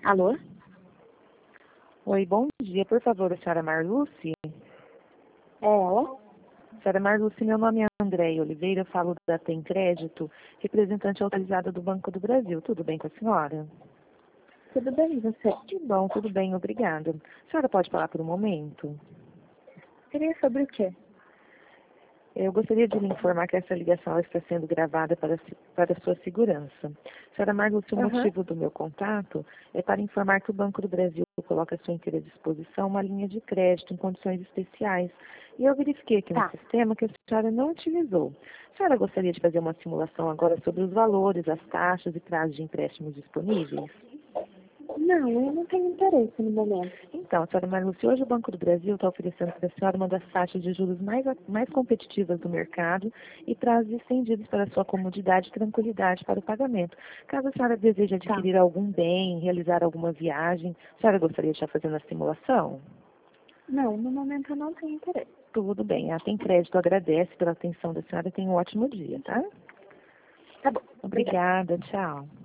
Alô? Oi, bom dia. Por favor, a senhora Marluce? É ela? Senhora Marluce, meu nome é Andréia Oliveira, eu falo da Tem Crédito, representante autorizada do Banco do Brasil. Tudo bem com a senhora? Tudo bem, e você? Que bom, tudo bem, obrigada. A senhora pode falar por um momento? Seria sobre o quê? Eu gostaria de lhe informar que essa ligação está sendo gravada para sua segurança. Senhora Marluce, o Aham. motivo do meu contato é para informar que o Banco do Brasil coloca à sua inteira disposição uma linha de crédito em condições especiais. E eu verifiquei aqui no Tá. sistema que a senhora não utilizou. A senhora gostaria de fazer uma simulação agora sobre os valores, as taxas e prazos de empréstimos disponíveis? Não, eu não tenho interesse no momento. Então, senhora Marluce, hoje o Banco do Brasil está oferecendo para a senhora uma das taxas de juros mais competitivas do mercado e prazos estendidos para a sua comodidade e tranquilidade para o pagamento. Caso a senhora deseje Tá. adquirir algum bem, realizar alguma viagem, a senhora gostaria de estar fazendo a simulação? Não, no momento eu não tenho interesse. Tudo bem, a Tem Crédito agradece pela atenção da senhora e tenha um ótimo dia, tá? Tá bom. Obrigada. Obrigada, tchau.